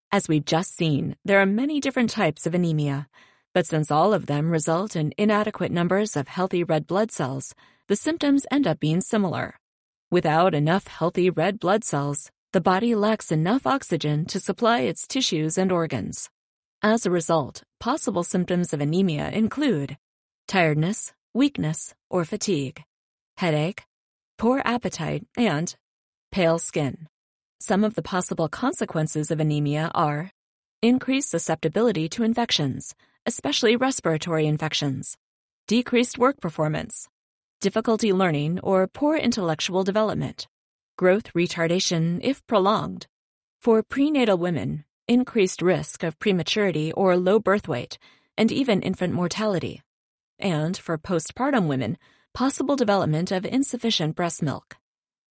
As we've just seen, there are many different types of anemia, but since all of them result in inadequate numbers of healthy red blood cells, the symptoms end up being similar. Without enough healthy red blood cells, the body lacks enough oxygen to supply its tissues and organs. As a result, possible symptoms of anemia include tiredness, weakness, or fatigue, headache, poor appetite, and pale skin. Some of the possible consequences of anemia are increased susceptibility to infections, especially respiratory infections, decreased work performance, difficulty learning or poor intellectual development, growth retardation if prolonged. For prenatal women, increased risk of prematurity or low birth weight, and even infant mortality. And for postpartum women, possible development of insufficient breast milk.